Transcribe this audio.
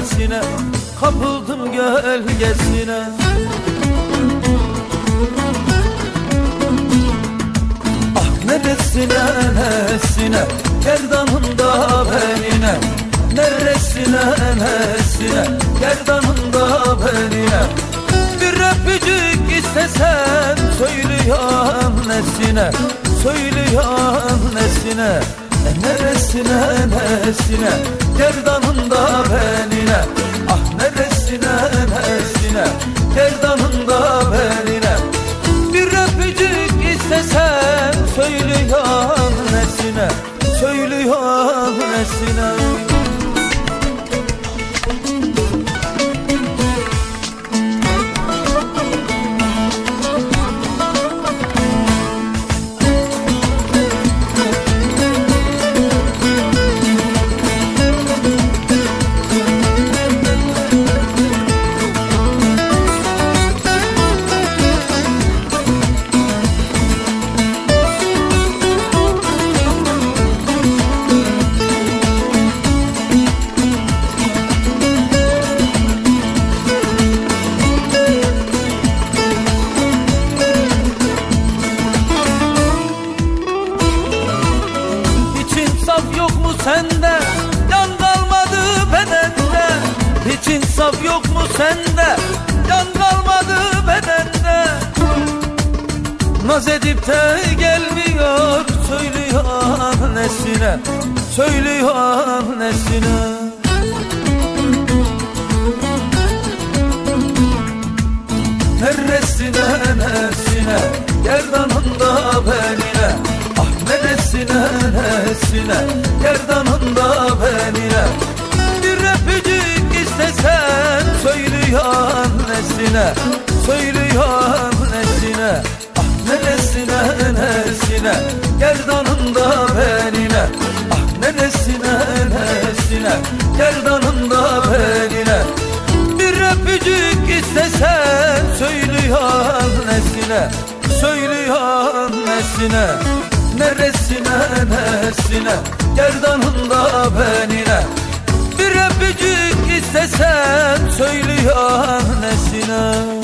nesine, kapıldım gölgesine. Ah neresine nesine, gerdanında benine, neresine nesine, gerdanında benine. Bir öpücük istesem söylüyorum nesine, söylüyorum nesine. Neresine nesine, gerdanında benine. Ah neresine nesine, gerdanında benine. Bir öpücük istesem söylüyorum nesine, söylüyorum nesine. Yok mu sende, can kalmadı bedende. Hiç insaf yok mu sende, can kalmadı bedende. Naz edip de gelmiyor, söylüyor nesine, söylüyor nesine. Neresine nesine, gerdanında benine. Ah neresine nesine, gerdanında benine. Bir öpücük istesen söylüyor nesine, söylüyor nesine. Ah neresine nesine, gerdanında benine. Ah neresine nesine, gerdanında benine. Bir öpücük istesen söylüyor nesine, söylüyor nesine. Neresine nesine, gerdanında benine. Bir öpücük istesen söylüyor nesine.